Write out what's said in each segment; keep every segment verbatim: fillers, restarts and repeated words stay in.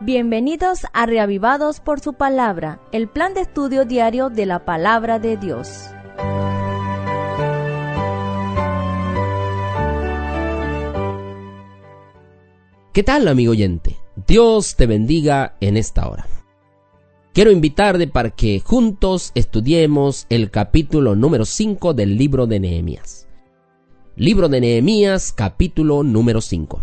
Bienvenidos a Reavivados por su Palabra, el plan de estudio diario de la Palabra de Dios. ¿Qué tal, amigo oyente? Dios te bendiga en esta hora. Quiero invitarte para que juntos estudiemos el capítulo número cinco del libro de Nehemías. Libro de Nehemías, capítulo número cinco.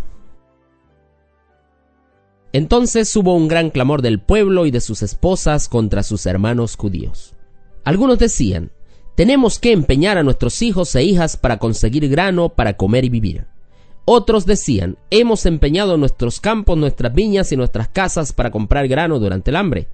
Entonces hubo un gran clamor del pueblo y de sus esposas contra sus hermanos judíos. Algunos decían: tenemos que empeñar a nuestros hijos e hijas para conseguir grano para comer y vivir. Otros decían: hemos empeñado nuestros campos, nuestras viñas y nuestras casas para comprar grano durante el hambre.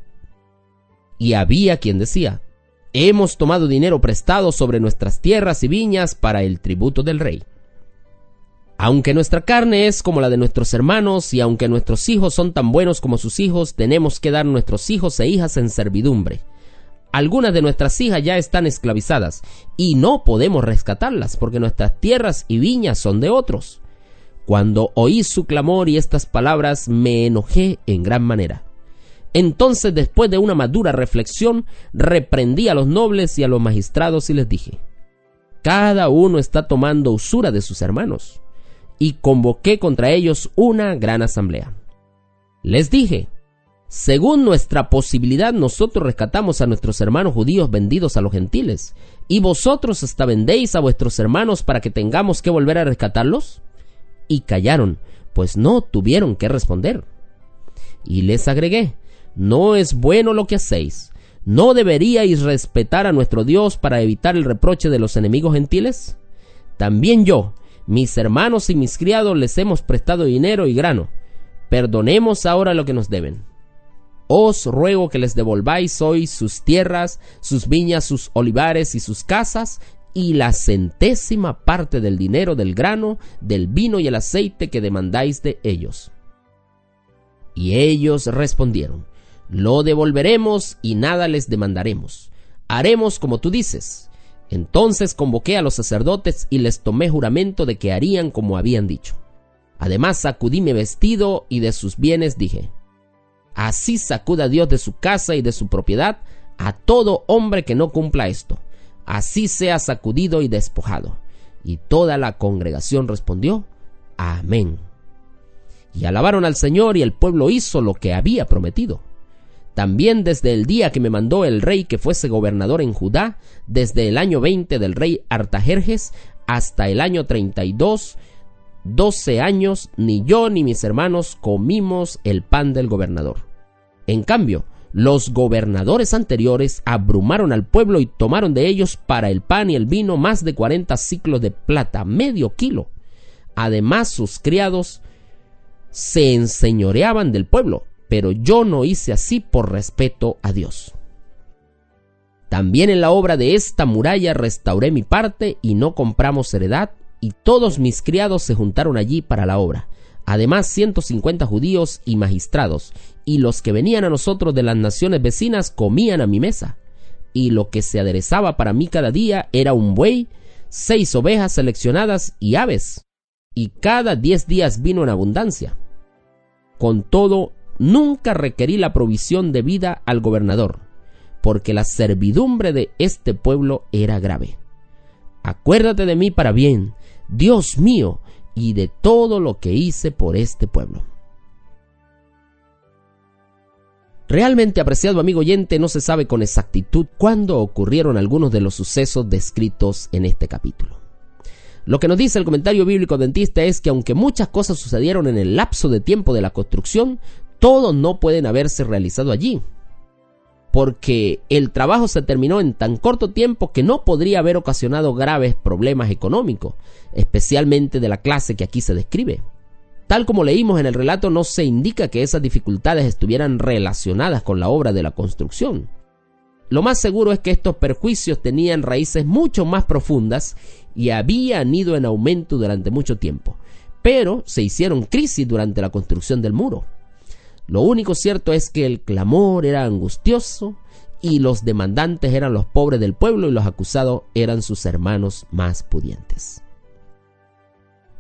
Y había quien decía: hemos tomado dinero prestado sobre nuestras tierras y viñas para el tributo del rey. Aunque nuestra carne es como la de nuestros hermanos y aunque nuestros hijos son tan buenos como sus hijos, tenemos que dar nuestros hijos e hijas en servidumbre. Algunas de nuestras hijas ya están esclavizadas y no podemos rescatarlas porque nuestras tierras y viñas son de otros. Cuando oí su clamor y estas palabras, me enojé en gran manera. Entonces, después de una madura reflexión, reprendí a los nobles y a los magistrados y les dije: cada uno está tomando usura de sus hermanos. Y convoqué contra ellos una gran asamblea. Les dije: según nuestra posibilidad, nosotros rescatamos a nuestros hermanos judíos vendidos a los gentiles, ¿y vosotros hasta vendéis a vuestros hermanos para que tengamos que volver a rescatarlos? Y callaron, pues no tuvieron que responder. Y les agregué: no es bueno lo que hacéis. ¿No deberíais respetar a nuestro Dios para evitar el reproche de los enemigos gentiles? También yo, mis hermanos y mis criados, les hemos prestado dinero y grano. Perdonemos ahora lo que nos deben. Os ruego que les devolváis hoy sus tierras, sus viñas, sus olivares y sus casas, y la centésima parte del dinero, del grano, del vino y el aceite que demandáis de ellos. Y ellos respondieron: lo devolveremos y nada les demandaremos. Haremos como tú dices. Entonces convoqué a los sacerdotes y les tomé juramento de que harían como habían dicho. Además sacudí mi vestido y de sus bienes dije: así sacuda Dios de su casa y de su propiedad a todo hombre que no cumpla esto. Así sea sacudido y despojado. Y toda la congregación respondió: amén. Y alabaron al Señor, y el pueblo hizo lo que había prometido. También desde el día que me mandó el rey que fuese gobernador en Judá, desde el año veinte del rey Artajerjes hasta el año treinta y dos, doce años, ni yo ni mis hermanos comimos el pan del gobernador. En cambio, los gobernadores anteriores abrumaron al pueblo y tomaron de ellos para el pan y el vino más de cuarenta siclos de plata, medio kilo. Además, sus criados se enseñoreaban del pueblo, pero yo no hice así por respeto a Dios. También en la obra de esta muralla restauré mi parte y no compramos heredad, y todos mis criados se juntaron allí para la obra. Además, ciento cincuenta judíos y magistrados, y los que venían a nosotros de las naciones vecinas comían a mi mesa. Y lo que se aderezaba para mí cada día era un buey, seis ovejas seleccionadas y aves, y cada diez días vino en abundancia. Con todo, nunca requerí la provisión debida al gobernador, porque la servidumbre de este pueblo era grave. Acuérdate de mí para bien, Dios mío, y de todo lo que hice por este pueblo. Realmente, apreciado amigo oyente, no se sabe con exactitud cuándo ocurrieron algunos de los sucesos descritos en este capítulo. Lo que nos dice el comentario bíblico adventista es que aunque muchas cosas sucedieron en el lapso de tiempo de la construcción, todos no pueden haberse realizado allí, porque el trabajo se terminó en tan corto tiempo que no podría haber ocasionado graves problemas económicos, especialmente de la clase que aquí se describe. Tal como leímos en el relato, no se indica que esas dificultades estuvieran relacionadas con la obra de la construcción. Lo más seguro es que estos perjuicios tenían raíces mucho más profundas y habían ido en aumento durante mucho tiempo, pero se hicieron crisis durante la construcción del muro. Lo único cierto es que el clamor era angustioso y los demandantes eran los pobres del pueblo y los acusados eran sus hermanos más pudientes.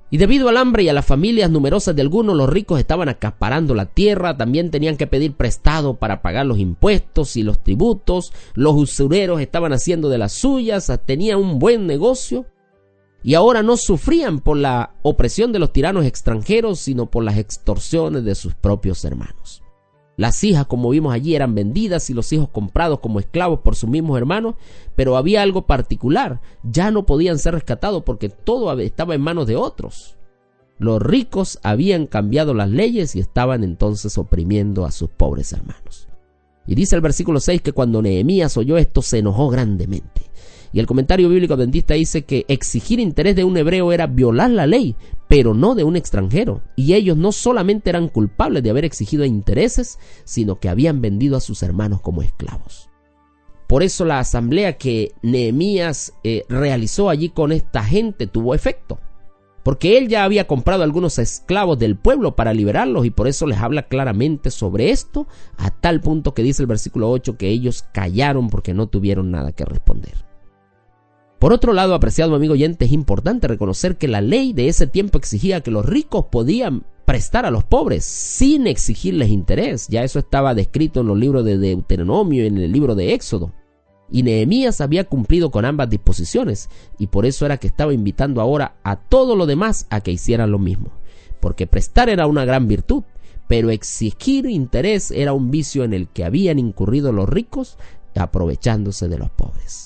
Y debido al hambre y a las familias numerosas de algunos, los ricos estaban acaparando la tierra, también tenían que pedir prestado para pagar los impuestos y los tributos, los usureros estaban haciendo de las suyas, tenían un buen negocio, y ahora no sufrían por la opresión de los tiranos extranjeros, sino por las extorsiones de sus propios hermanos. Las hijas, como vimos allí, eran vendidas y los hijos comprados como esclavos por sus mismos hermanos, pero había algo particular: ya no podían ser rescatados porque todo estaba en manos de otros. Los ricos habían cambiado las leyes y estaban entonces oprimiendo a sus pobres hermanos. Y dice el versículo seis que cuando Nehemías oyó esto se enojó grandemente. Y el comentario bíblico adventista dice que exigir interés de un hebreo era violar la ley, pero no de un extranjero. Y ellos no solamente eran culpables de haber exigido intereses, sino que habían vendido a sus hermanos como esclavos. Por eso la asamblea que Nehemías eh, realizó allí con esta gente tuvo efecto, porque él ya había comprado algunos esclavos del pueblo para liberarlos, y por eso les habla claramente sobre esto, a tal punto que dice el versículo ocho que ellos callaron porque no tuvieron nada que responder. Por otro lado, apreciado amigo oyente, es importante reconocer que la ley de ese tiempo exigía que los ricos podían prestar a los pobres sin exigirles interés. Ya eso estaba descrito en los libros de Deuteronomio y en el libro de Éxodo. Y Nehemías había cumplido con ambas disposiciones, y por eso era que estaba invitando ahora a todo lo demás a que hicieran lo mismo. Porque prestar era una gran virtud, pero exigir interés era un vicio en el que habían incurrido los ricos, aprovechándose de los pobres.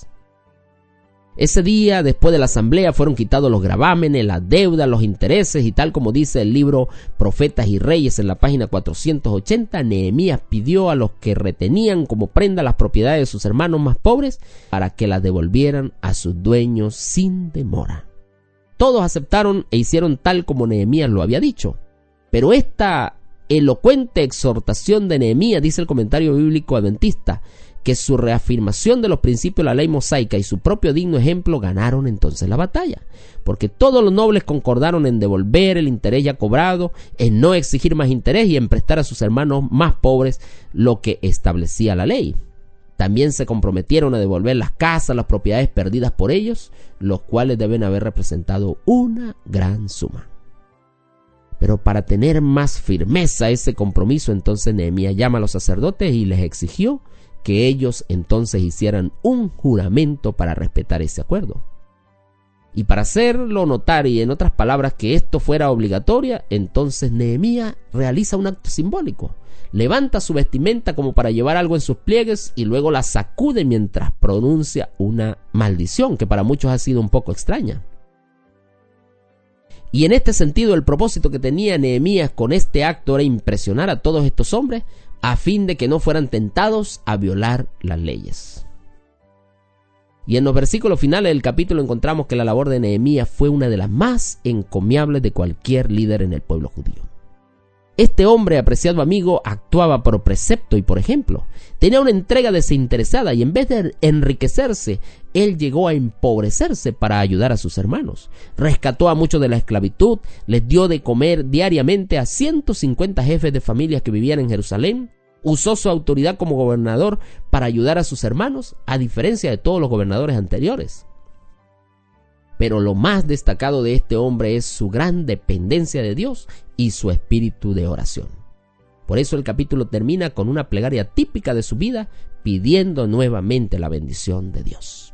Ese día, después de la asamblea, fueron quitados los gravámenes, las deudas, los intereses, y tal como dice el libro Profetas y Reyes en la página cuatrocientos ochenta, Nehemías pidió a los que retenían como prenda las propiedades de sus hermanos más pobres para que las devolvieran a sus dueños sin demora. Todos aceptaron e hicieron tal como Nehemías lo había dicho. Pero esta elocuente exhortación de Nehemías, dice el comentario bíblico adventista, que su reafirmación de los principios de la ley mosaica y su propio digno ejemplo ganaron entonces la batalla, porque todos los nobles concordaron en devolver el interés ya cobrado, en no exigir más interés y en prestar a sus hermanos más pobres lo que establecía la ley. También se comprometieron a devolver las casas, las propiedades perdidas por ellos, los cuales deben haber representado una gran suma. Pero para tener más firmeza ese compromiso, entonces Nehemías llama a los sacerdotes y les exigió que ellos entonces hicieran un juramento para respetar ese acuerdo. Y para hacerlo notar, y en otras palabras que esto fuera obligatoria, entonces Nehemías realiza un acto simbólico. Levanta su vestimenta como para llevar algo en sus pliegues y luego la sacude mientras pronuncia una maldición que para muchos ha sido un poco extraña. Y en este sentido, el propósito que tenía Nehemías con este acto era impresionar a todos estos hombres a fin de que no fueran tentados a violar las leyes. Y en los versículos finales del capítulo encontramos que la labor de Nehemías fue una de las más encomiables de cualquier líder en el pueblo judío. Este hombre, apreciado amigo, actuaba por precepto y por ejemplo. Tenía una entrega desinteresada y en vez de enriquecerse, él llegó a empobrecerse para ayudar a sus hermanos. Rescató a muchos de la esclavitud, les dio de comer diariamente a ciento cincuenta jefes de familias que vivían en Jerusalén. Usó su autoridad como gobernador para ayudar a sus hermanos, a diferencia de todos los gobernadores anteriores. Pero lo más destacado de este hombre es su gran dependencia de Dios y su espíritu de oración. Por eso el capítulo termina con una plegaria típica de su vida, pidiendo nuevamente la bendición de Dios.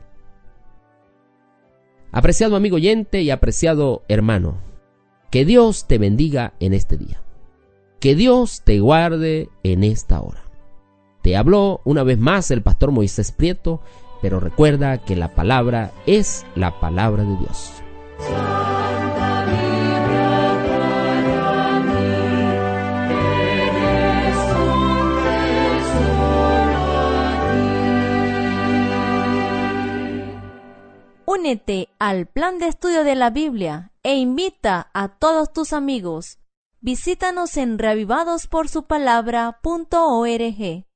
Apreciado amigo oyente y apreciado hermano, que Dios te bendiga en este día. Que Dios te guarde en esta hora. Te habló una vez más el pastor Moisés Prieto, pero recuerda que la palabra es la palabra de Dios. Santa Biblia para mí, eres un tesoro a ti. Únete al plan de estudio de la Biblia e invita a todos tus amigos. Visítanos en reavivados por su palabra punto org.